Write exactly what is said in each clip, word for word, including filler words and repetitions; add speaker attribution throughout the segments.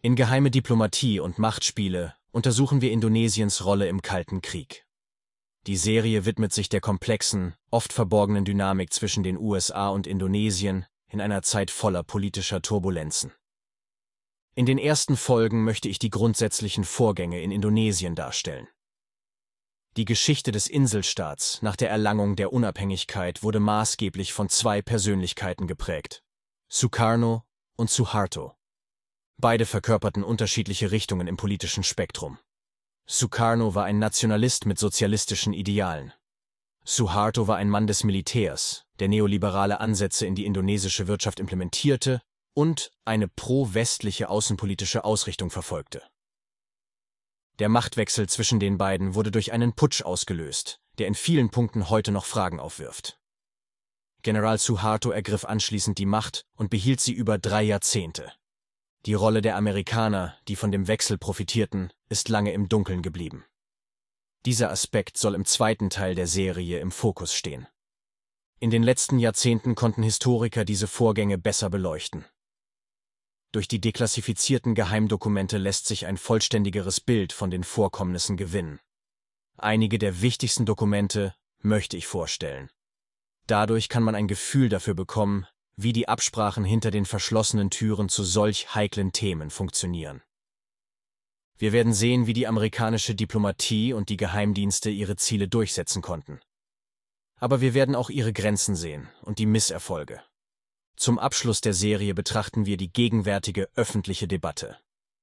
Speaker 1: In Geheime Diplomatie und Machtspiele untersuchen wir Indonesiens Rolle im Kalten Krieg. Die Serie widmet sich der komplexen, oft verborgenen Dynamik zwischen den U S A und Indonesien in einer Zeit voller politischer Turbulenzen. In den ersten Folgen möchte ich die grundsätzlichen Vorgänge in Indonesien darstellen. Die Geschichte des Inselstaats nach der Erlangung der Unabhängigkeit wurde maßgeblich von zwei Persönlichkeiten geprägt: Sukarno und Suharto. Beide verkörperten unterschiedliche Richtungen im politischen Spektrum. Sukarno war ein Nationalist mit sozialistischen Idealen. Suharto war ein Mann des Militärs, der neoliberale Ansätze in die indonesische Wirtschaft implementierte und eine pro-westliche außenpolitische Ausrichtung verfolgte. Der Machtwechsel zwischen den beiden wurde durch einen Putsch ausgelöst, der in vielen Punkten heute noch Fragen aufwirft. General Suharto ergriff anschließend die Macht und behielt sie über drei Jahrzehnte. Die Rolle der Amerikaner, die von dem Wechsel profitierten, ist lange im Dunkeln geblieben. Dieser Aspekt soll im zweiten Teil der Serie im Fokus stehen. In den letzten Jahrzehnten konnten Historiker diese Vorgänge besser beleuchten. Durch die deklassifizierten Geheimdokumente lässt sich ein vollständigeres Bild von den Vorkommnissen gewinnen. Einige der wichtigsten Dokumente möchte ich vorstellen. Dadurch kann man ein Gefühl dafür bekommen, wie die Absprachen hinter den verschlossenen Türen zu solch heiklen Themen funktionieren. Wir werden sehen, wie die amerikanische Diplomatie und die Geheimdienste ihre Ziele durchsetzen konnten. Aber wir werden auch ihre Grenzen sehen und die Misserfolge. Zum Abschluss der Serie betrachten wir die gegenwärtige öffentliche Debatte.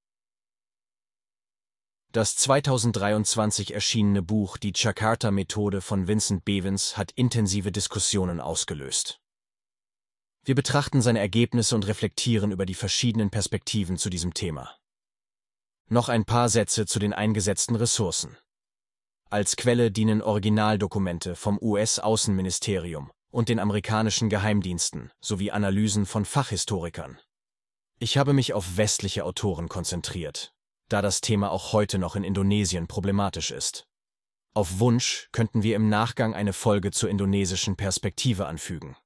Speaker 1: Das zweitausenddreiundzwanzig erschienene Buch Die Jakarta-Methode von Vincent Bevins hat intensive Diskussionen ausgelöst. Wir betrachten seine Ergebnisse und reflektieren über die verschiedenen Perspektiven zu diesem Thema. Noch ein paar Sätze zu den eingesetzten Ressourcen. Als Quelle dienen Originaldokumente vom U S-Außenministerium und den amerikanischen Geheimdiensten sowie Analysen von Fachhistorikern. Ich habe mich auf westliche Autoren konzentriert, da das Thema auch heute noch in Indonesien problematisch ist. Auf Wunsch könnten wir im Nachgang eine Folge zur indonesischen Perspektive anfügen.